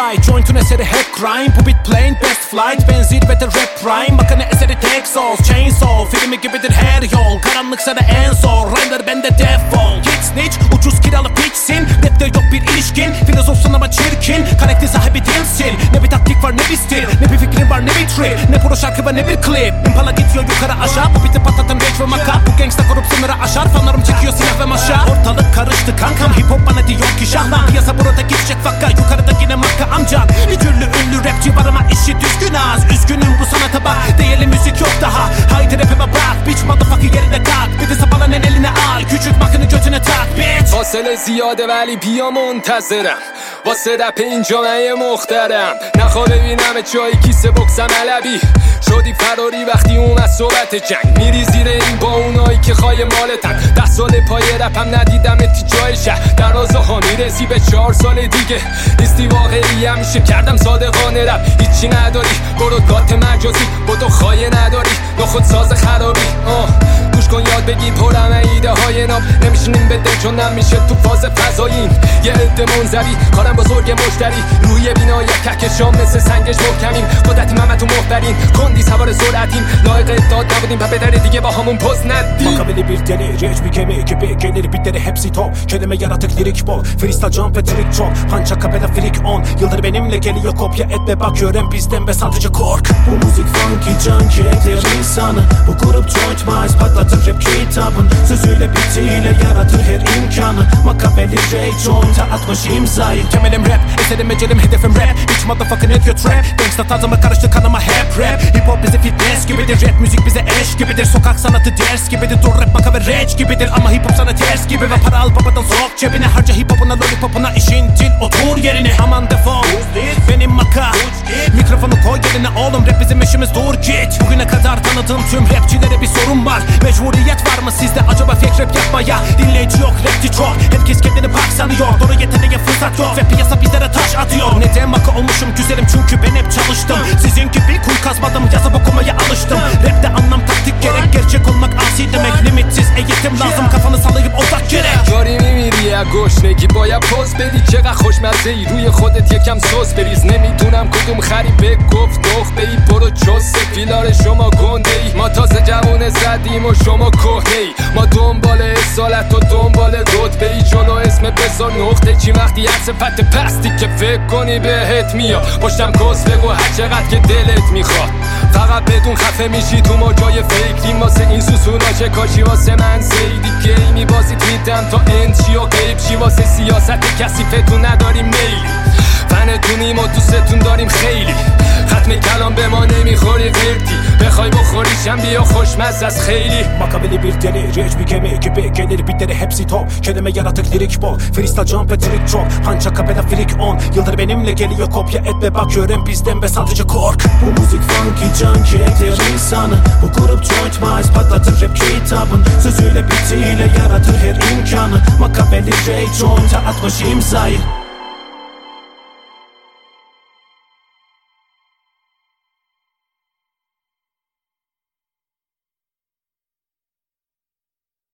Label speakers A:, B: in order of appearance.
A: right. Joint'un eseri hep crime. Bu beat plain best flight. Ben zirvede rap prime. Makine eseri tek sauce. Chainsaw filmi gibidir her yol. Karanlıksa da en zor. Rhyme'lar bende defol. Git snitch ucuz kiralı piçsin. Rapte yok bir ilişkin. Filozofsun ama çirkin. Karakter sahibi değilsin. Ne bir taktik var ne bir stil. Ne bir fikrin var ne bir trip. Ne pro şarkı var ne bir klip. Impala gidiyor yukarı aşağı. Bu biti patlatan rage ve maka. Bu gangsta korup sınırı aşar. Fanlarım çekiyor silah ve maşa. Ortalık karıştı kankam. Hip hop bana diyor ki şahlan. Piyasa burada gidecek fakka. Yukarıda yine marka amcan. Bir türlü ünlü rapçi var ama işi düzgün az. Üzgünüm bu sanata bak. Değerli müzik yok daha. Haydi rapime bak. Bitch motherfucker yerine kalk. Bir de sapalanın eline al. Küçük makını götüne tak bitch.
B: فاصله زیاده ولی بیا منتظرم واسه رپ این جامعه مخترم نخوا ببینم جایی کیسه بکسم علبی شدی فراری وقتی اومد صحبت جنگ میری زیر این با اونایی که خواهی مالتن 10 سال پای رپم ندیدم تی جای شهر در ها میرسی به 4 سال دیگه نیستی واقعی همیشه کردم صادقانه رپ هیچی نداری برو دات مجازی بدو خواهی نداری نخود ساز خرابی گوش کن یاد بگی پرم ایده های ناب نمیشینیم بده چون نمیشه تو فاز فضاییم یه عده منزوی کارم بزرگ مشتری روی بینای کهکشان مثل سنگش محکمیم قدرتی محمد و محبرین کندی سوار سرعتیم لایق داد نبودیم و به در دیگه با همون پوز ندیم
A: Makabeli bir deli, rage bir gemi gibi gelir bitleri hepsi top. Kelime yaratık lirik bol, freestyle jump ve trik çok. Pança kapela frik on, yıldır benimle geliyor kopya et ve bak öğren bizden ve sadece kork. Bu müzik funky junkie ekler insanı. Bu grup joint wise patlatır rap kitabın. Sözüyle bitiyle yaratır her imkanı. Makabeli rage joint'a atmış imzayı. Temelim rap, eserim ecelim hedefim rap. Bitch motherfucking hit your trap. Gangsta tarzıma karıştı kanıma hep rap. Hip hop bize fitness gibidir, rap müzik bize eş gibidir. Sokak sanatı ders gibidir, dur rap maka ve rage gibidir. Ama hip hop sana ters gibi ve para al babadan sok cebine. Harca hip hopuna lollipopuna işin dil otur yerine. Aman defol, benim maka. Mikrofonu koy yerine oğlum rap bizim işimiz dur git. Bugüne kadar tanıdığım tüm rapçilere bir sorun var. Mecburiyet var mı sizde acaba fake rap yapmaya? Dinleyici yok rapçi çok, herkes kendini park sanıyor. Doğru yeteneğe fırsat yok ve piyasa bizlere taş atıyor. Neden maka olmuşum güzelim çünkü ben hep çalıştım. Sizin gibi kuyu kazmadım yazıp okumaya alıştım. Rapte anlam taktik gerek, gerçek olmak asi demek. Limitsiz eğitim lazım kafanı sallayıp odak gerek.
B: داری میمیری از گشنگی باید پوز بدی چقدر خوشمزه ای روی خودت یکم سس بریز نمیدونم کدوم خریبه گفت دخبه ای برو چست فیلار شما گنده ای ما تازه جوونه زدیم و شما کهنه ای ما دنبال اصالت و دنبال رتبه ای جلو اسم بذار نقطه چی وقتی از صفت پستی که فکر کنی بهت میاد پشتم کس بگو هر چقدر که دلت میخواد فقط بدون خفه میشی تو ما جای فکریم واسه این سوسونا چه کاشی واسه من زیدی گیمی بازیت میدم تا اند چی و غیب چی واسه سیاست کثیفتون نداریم میلی فنتونیم و دوستتون داریم خیلی ختم کلام به ما نمیخوری غیرتی بخوای بخوریشم بیا خوشمزه از خیلی
A: Makabeli bir deli, rage bir gemi gibi gelir bitleri hepsi top. Kelime yaratık lirik bol, freestyle jump ve trik çok. Pança kapela frik on, yıldır benimle geliyor kopya et ve bak öğren bizden ve sadece kork. Bu müzik funky junkie ekler insanı. Bu grup joint wise patlatır rap kitabın. Sözüyle bitiyle yaratır her imkanı. Makabeli rage joint'a atmış imzayı.